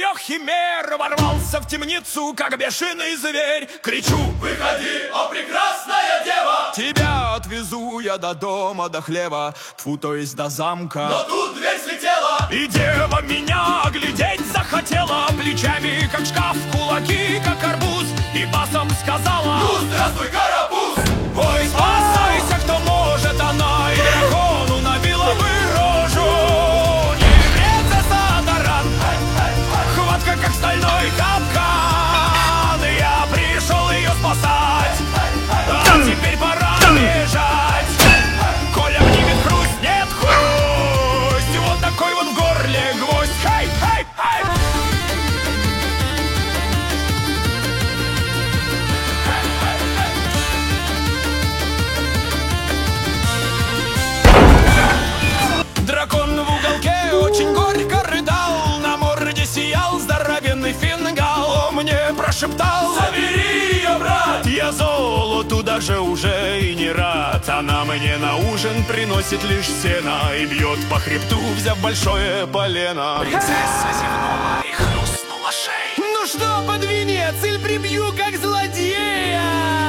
трех химер ворвался в темницу, как бешеный зверь. Кричу: выходи, о прекрасная дева! Тебя отвезу я до дома, до хлева, тьфу, то есть до замка. Но тут дверь слетела, и дева меня глядеть захотела. Плечами, как шкаф, кулаки, как арбуз, и басом сказала: ну, здравствуй, карапуз! Ой, спасайся, кто может, она и дракону набила бы рожу. Не принцесса таран, хватка, как стальной капкан. Я пришел ее спасать, а теперь пора бежать. Коля обнимет хрусть, нет хрусть, вот такой вот в горле гвоздь. Хей, хей, хей! Дракон в уголке очень горько рыдал, на морде сиял здоровенный фингал. Он мне прошептал: забери ее, брат! Я золоту даже уже и не рад. Она мне на ужин приносит лишь сено и бьет по хребту, взяв большое полено. Принцесса зевнула и хрустнула шеей. Ну что, под венец, или прибью как злодея?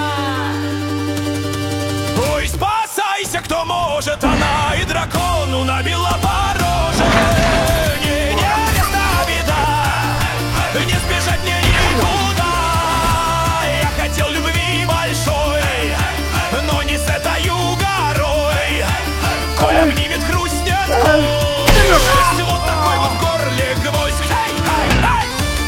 Ой, спасайся, кто может, она и дракону набила по роже. Не невеста, беда, не сбежать мне никуда. Я хотел любви большой, но не с этой горой. Коля обнимет, хрустнет кость, вот такой вот в горле гвоздь. Хей, хей, хей!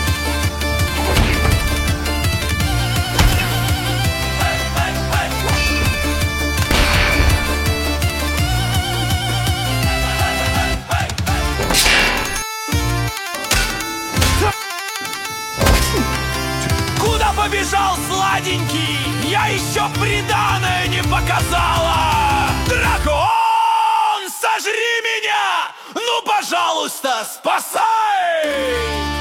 Побежал сладенький, я еще приданое не показала. Дракон, сожри меня, ну пожалуйста, спасай!